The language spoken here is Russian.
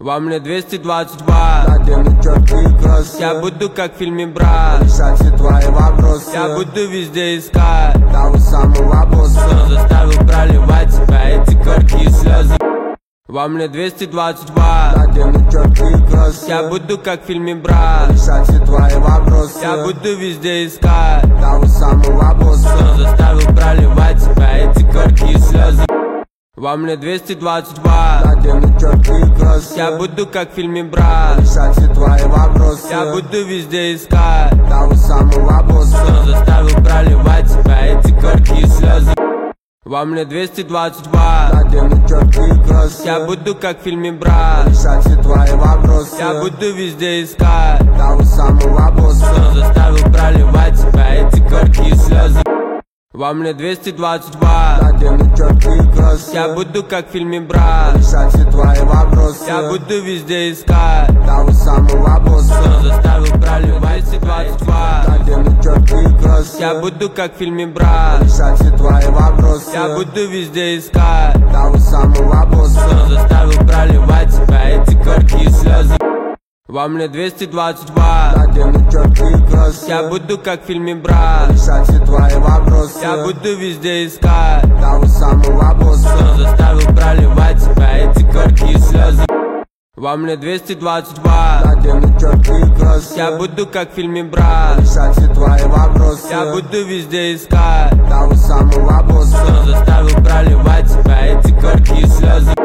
Во мне 222. Надену четкие кроссы. Я буду как в фильме «Брат». Решать все твои вопросы. Я буду везде искать того самого босса. кто заставил проливать тебя эти горькие слезы. Во мне 222. Надену четкие кроссы. Я буду как в фильме «Брат». Решать все твои вопросы. Я буду везде искать того самого босса. кто заставил проливать тебя эти горькие слезы. Во мне 222. Надену четкие кроссы. Я буду как в фильме «Брат». Решать все твои вопросы. Я буду везде искать того самого босса. кто заставил проливать тебя эти горькие слезы. Во мне 222. Надену четкие кроссы. Я буду как в фильме «Брат». Решать все твои вопросы. Я буду везде искать того самого босса. кто заставил проливать тебя эти горькие слезы. Во мне 222. Надену четкие кроссы. Я буду как в фильме «Брат». Решать все твои вопросы. Я буду везде искать того самого босса. кто заставил проливать 222. Надену четкие кроссы. Я буду как в фильме «Брат». Решать все твои вопросы. Я буду везде искать того самого босса. кто заставил проливать тебя эти горькие слезы. Во мне 222. Надену четкие кроссы. Я буду как в фильме «Брат». Решать все твои вопросы. Я буду везде искать того самого босса. кто заставил проливать тебя эти горькие слезы. Во мне 222. Надену четкие кроссы. Я буду как в фильме «Брат». Решать все твои вопросы. Я буду везде искать того самого босса. кто заставил проливать тебя эти горькие слезы.